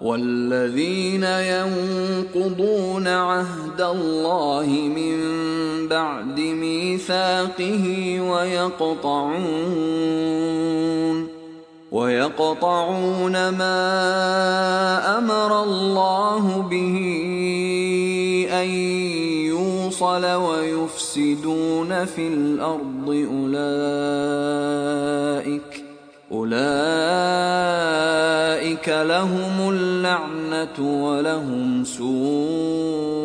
والذين ينقضون عهد الله من بعد ميثاقه ويقطعون ما أمر الله به أن يوصل ويفسدون في الأرض أولئك لهم اللعنة ولهم سوء